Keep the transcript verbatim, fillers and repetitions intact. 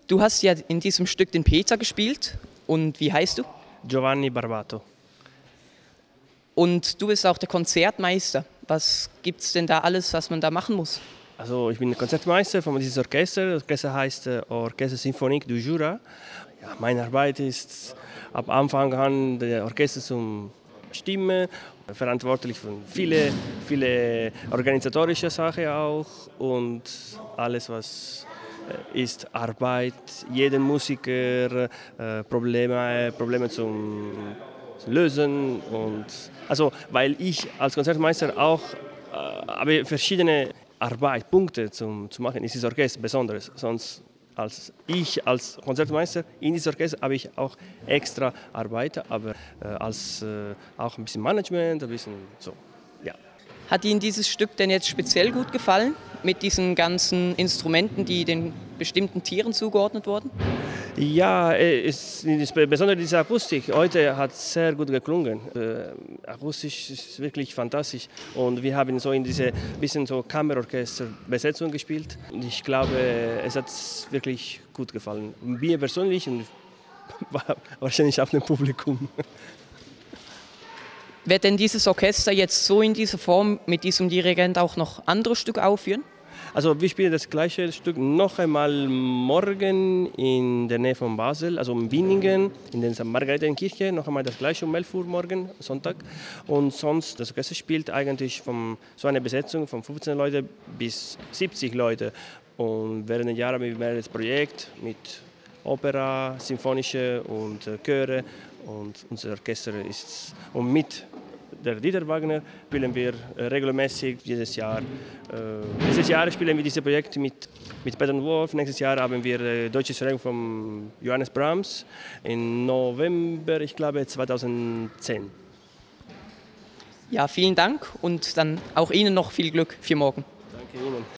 Du hast ja in diesem Stück den Peter gespielt. Und wie heißt du? Giovanni Barbato. Und du bist auch der Konzertmeister. Was gibt es denn da alles, was man da machen muss? Also ich bin Konzertmeister von diesem Orchester. Das Orchester heißt äh, Orchestre Symphonique du Jura. Ja, meine Arbeit ist ab Anfang an das Orchester zum Stimmen, verantwortlich für viele, viele organisatorische Sachen auch und alles, was ist Arbeit, jeden Musiker äh, Probleme, Probleme zum lösen. Und, also, weil ich als Konzertmeister auch äh, habe verschiedene Arbeitspunkte zum, zu machen in dieses Orchester, besonders. Sonst als ich als Konzertmeister in dieses Orchester habe ich auch extra Arbeit, aber äh, als äh, auch ein bisschen Management, ein bisschen so, ja. Hat Ihnen dieses Stück denn jetzt speziell gut gefallen, mit diesen ganzen Instrumenten, die den bestimmten Tieren zugeordnet wurden? Ja, es ist besonders diese Akustik. Heute hat es sehr gut geklungen. Äh, akustisch ist wirklich fantastisch. Und wir haben so in diese bisschen so Kammerorchester-Besetzung gespielt. Und ich glaube, es hat wirklich gut gefallen. Mir persönlich und wahrscheinlich auch dem Publikum. Wird denn dieses Orchester jetzt so in dieser Form mit diesem Dirigent auch noch andere Stücke aufführen? Also wir spielen das gleiche Stück noch einmal morgen in der Nähe von Basel, also in Winningen, in der Sankt Margaretenkirche, noch einmal das gleiche um elf Uhr morgen, Sonntag. Und sonst, das Orchester spielt eigentlich von so eine Besetzung von fünfzehn Leute bis siebzig Leute. Und während der Jahre haben wir mehrere Projekte mit Opera, Symphonische und äh, Chöre. Und unser Orchester ist und mit der Dieter Wagner spielen wir äh, regelmäßig jedes Jahr. Äh, dieses Jahr spielen wir dieses Projekt mit, mit Peter Wolf. Nächstes Jahr haben wir äh, Deutsche Verleihung von Johannes Brahms im November, ich glaube zweitausendzehn. Ja, vielen Dank und dann auch Ihnen noch viel Glück für morgen. Danke Ihnen.